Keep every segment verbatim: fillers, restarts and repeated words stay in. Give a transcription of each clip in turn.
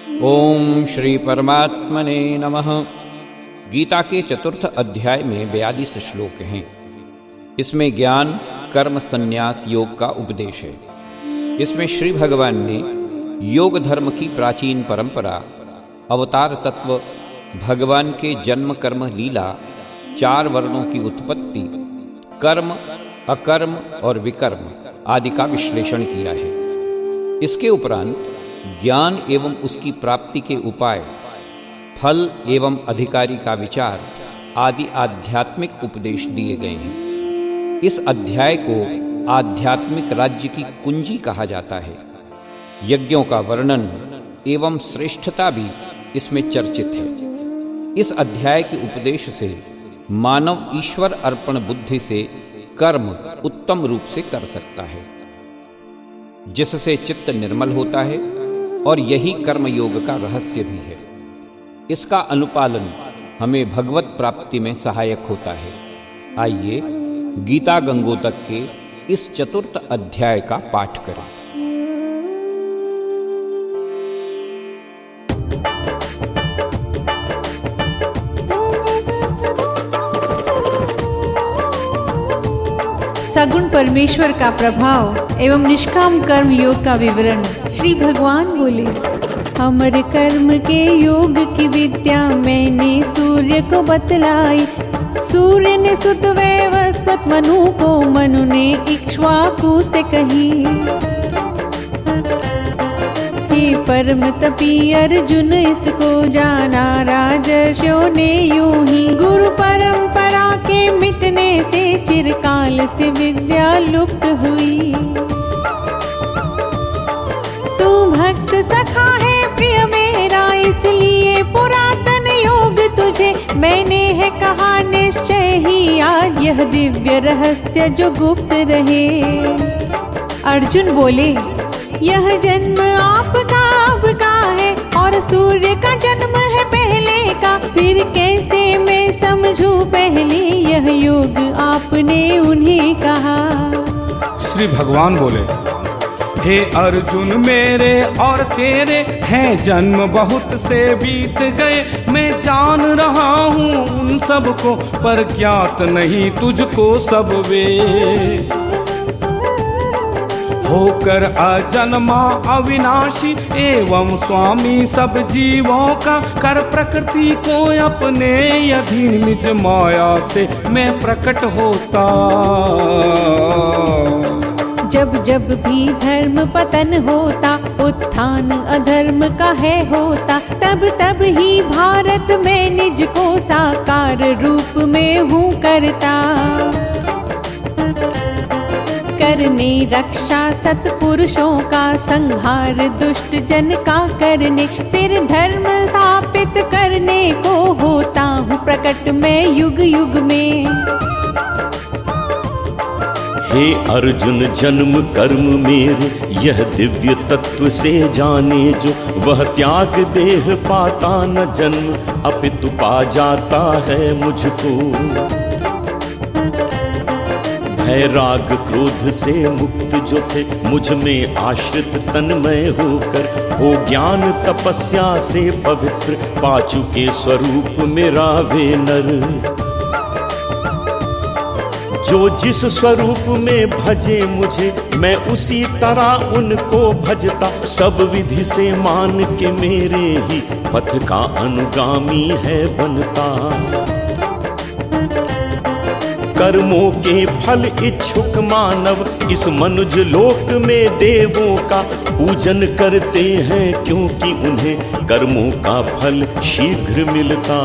ओम श्री परमात्मने नमः। गीता के चतुर्थ अध्याय में बयालीस श्लोक हैं। इसमें ज्ञान कर्म संन्यास योग का उपदेश है। इसमें श्री भगवान ने योग धर्म की प्राचीन परंपरा, अवतार तत्व, भगवान के जन्म कर्म लीला, चार वर्णों की उत्पत्ति, कर्म, अकर्म और विकर्म आदि का विश्लेषण किया है। इसके उपरांत ज्ञान एवं उसकी प्राप्ति के उपाय, फल एवं अधिकारी का विचार आदि आध्यात्मिक उपदेश दिए गए हैं। इस अध्याय को आध्यात्मिक राज्य की कुंजी कहा जाता है। यज्ञों का वर्णन एवं श्रेष्ठता भी इसमें चर्चित है। इस अध्याय के उपदेश से मानव ईश्वर अर्पण बुद्धि से कर्म उत्तम रूप से कर सकता है, जिससे चित्त निर्मल होता है, और यही कर्म योग का रहस्य भी है। इसका अनुपालन हमें भगवत प्राप्ति में सहायक होता है। आइए गीता गंगोतक के इस चतुर्थ अध्याय का पाठ करें। सगुण परमेश्वर का प्रभाव एवं निष्काम कर्म योग का विवरण। श्री भगवान बोले, हमर कर्म के योग की विद्या मैंने सूर्य को बतलाई। सूर्य ने सुत वैवस्वत मनु को, मनु ने इक्ष्वाकु से कही। हे परम तपी अर्जुन, इसको जाना राजर्षियों ने यूं ही। गुरु परंपरा के मिटने से चिरकाल से विद्या लुप्त हुई। तू भक्त सखा है प्रिय मेरा, इसलिए पुरातन योग तुझे मैंने है कहा निश्चय ही आज। यह दिव्य रहस्य जो गुप्त रहे। अर्जुन बोले, यह जन्म आपका अब का है, और सूर्य का जन्म है पहले का। फिर कैसे मैं समझूं पहले यह योग आपने उन्हें कहा। श्री भगवान बोले, हे अर्जुन मेरे और तेरे हैं जन्म बहुत से बीत गए। मैं जान रहा हूँ उन सबको, पर ज्ञात नहीं तुझको सब वे। होकर अजन्मा अविनाशी एवं स्वामी सब जीवों का, कर प्रकृति को अपने अधीन निज माया से मैं प्रकट होता। जब जब भी धर्म पतन होता, उत्थान अधर्म का है होता, तब तब ही भारत में निज को साकार रूप में हूँ करता। करने रक्षा सत्पुरुषों का, संहार दुष्ट जन का करने, फिर धर्म स्थापित करने को होता हूँ प्रकट में युग युग में। हे अर्जुन जन्म कर्म मेरे यह दिव्य तत्व से जाने जो, वह त्याग देह पाता न जन्म अपितु पा जाता है मुझको। भय राग क्रोध से मुक्त जो थे मुझ में आश्रित तन्मय होकर, हो ज्ञान तपस्या से पवित्र पा चुके स्वरूप मेरा वे नर। जो जिस स्वरूप में भजे मुझे मैं उसी तरह उनको भजता। सब विधि से मान के मेरे ही पथ का अनुगामी है बनता। कर्मों के फल इच्छुक मानव इस मनुज लोक में देवों का पूजन करते हैं, क्योंकि उन्हें कर्मों का फल शीघ्र मिलता।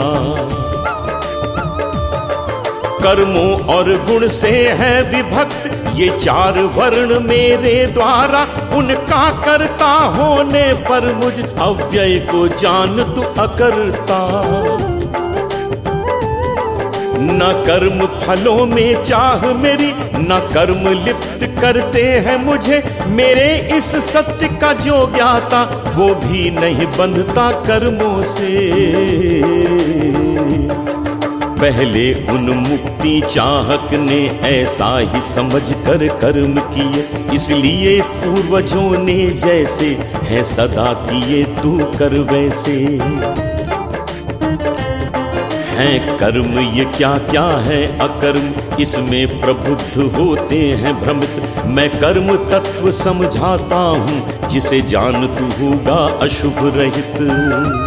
कर्मों और गुण से है विभक्त ये चार वर्ण मेरे द्वारा। उनका करता होने पर मुझ अव्यय को जान तू अकर्ता। न कर्म फलों में चाह मेरी, न कर्म लिप्त करते हैं मुझे। मेरे इस सत्य का जो ज्ञाता, वो भी नहीं बंधता कर्मों से। पहले उन मुक्ति चाहक ने ऐसा ही समझ कर कर्म किए, इसलिए पूर्वजों ने जैसे हैं सदा किए तू कर वैसे। हैं कर्म ये क्या क्या है अकर्म, इसमें प्रबुद्ध होते हैं भ्रमित। मैं कर्म तत्व समझाता हूँ, जिसे जान तू होगा अशुभ रहित।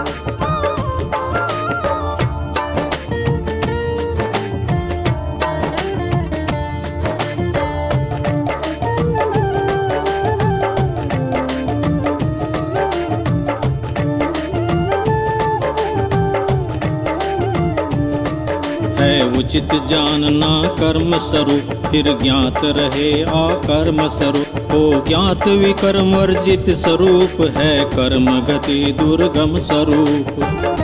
है उचित जानना कर्म स्वरूप, फिर ज्ञात रहे अकर्म स्वरूप। हो ज्ञात विकर्म वर्जित स्वरूप, है कर्म गति दुर्गम स्वरूप।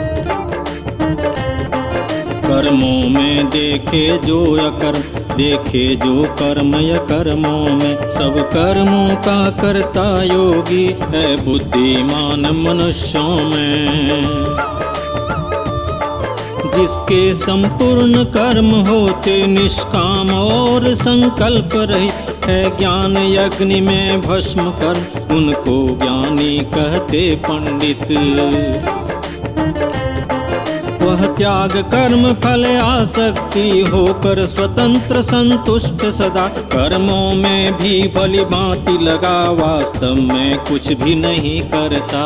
कर्मों में देखे जो अकर्म, देखे जो कर्म या कर्मों में। सब कर्मों का कर्ता योगी, है बुद्धिमान मनुष्यों में। जिसके संपूर्ण कर्म होते निष्काम और संकल्प रहित, है ज्ञान यज्ञ में भस्म कर्म, उनको ज्ञानी कहते पंडित। वह त्याग कर्म फल आसक्ति, होकर स्वतंत्र संतुष्ट सदा। कर्मों में भी भली भांति लगा, वास्तव में कुछ भी नहीं करता।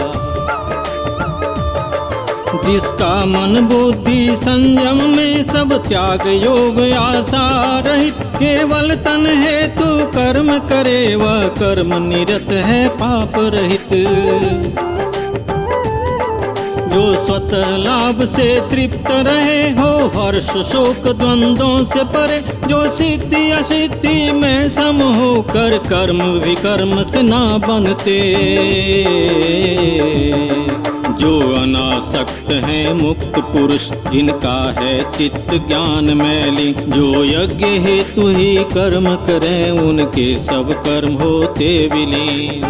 जिसका मन बुद्धि संयम में, सब त्याग योग आशा रहित। केवल तन हेतु कर्म करे, वह कर्म निरत है पाप रहित। जो स्वतः लाभ से तृप्त रहे, हो हर्ष शोक द्वंद्वों से परे। जो सिद्धि असिद्धि में सम होकर, कर्म विकर्म से ना बंधते। जो अनासक्त हैं मुक्त पुरुष, जिनका है चित्त ज्ञान मैली। जो यज्ञ हेतु ही कर्म करें, उनके सब कर्म होते विलीन।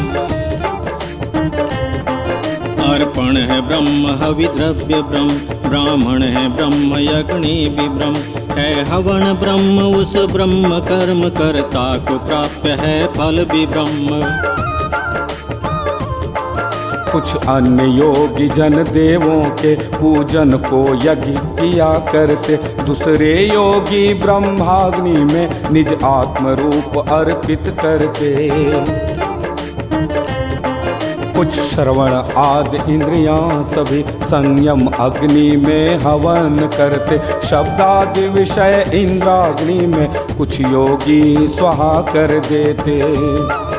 अर्पण है ब्रह्म हवि द्रव्य ब्रह्म, ब्राह्मण है ब्रह्म यज्ञी भी ब्रह्म। है हवन ब्रह्म, उस ब्रह्म कर्म कर्ता को प्राप्य है फल भी ब्रह्म। कुछ अन्य योगी जन देवों के पूजन को यज्ञ किया करते, दूसरे योगी ब्रह्माग्नि में निज आत्म रूप अर्पित करते। कुछ श्रवण आदि इंद्रियां सभी संयम अग्नि में हवन करते, शब्दादि विषय इंद्राग्नि में कुछ योगी स्वाहा कर देते।